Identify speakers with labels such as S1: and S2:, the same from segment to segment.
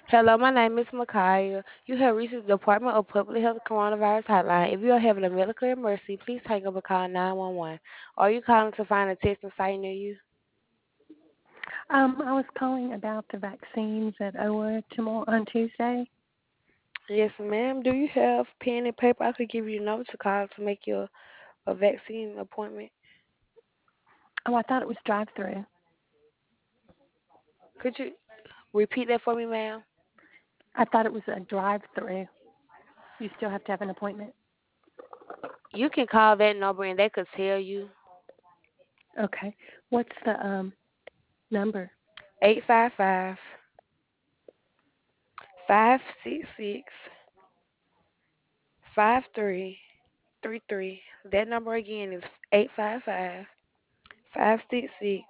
S1: Hello, my name is Micaiah. You have reached the Department of Public Health Coronavirus Hotline. If you are having a medical emergency, please hang up and call 911. Are you calling to find a testing site near you?
S2: I was calling about the vaccines at OA tomorrow on Tuesday.
S1: Yes, ma'am. Do you have pen and paper? I could give you a number to call to make your a vaccine appointment.
S2: Oh, I thought it was drive-through.
S1: Could you repeat that for me, ma'am?
S2: I thought it was a drive-through. You still have to have an appointment.
S1: You can call that number and they could tell you.
S2: Okay. What's the number?
S1: 855 566 5333. That number again is 855 566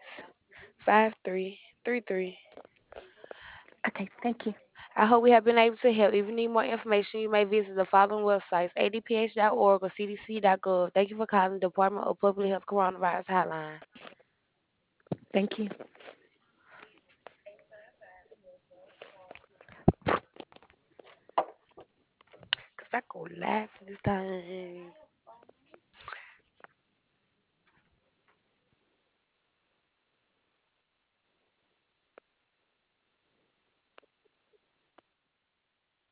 S1: 5333.
S2: Okay, thank you.
S1: I hope we have been able to help. If you need more information, you may visit the following websites: adph.org or cdc.gov. Thank you for calling the Department of Public Health Coronavirus Hotline.
S2: Thank you.
S1: Cause I go live this time.